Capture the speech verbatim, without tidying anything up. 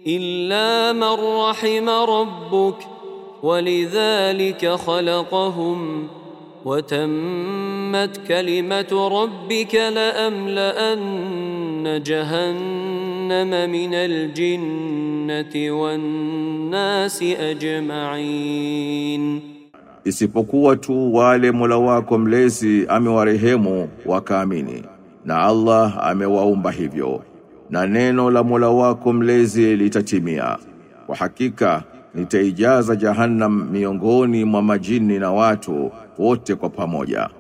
إلا من رحم ربك ولذلك خلقهم وتمت كلمة ربك لأملأن جهنم من الجنة والناس أجمعين. Isipokuwa tu wale Mola wako mlezi amewarehemu wakaamini, na Allah amewaumba hivyo, na neno la Mola wako mlezi litatimia. Kwa hakika nitaijaza Jahannam miongoni mwa majini na watu wote kwa pamoja.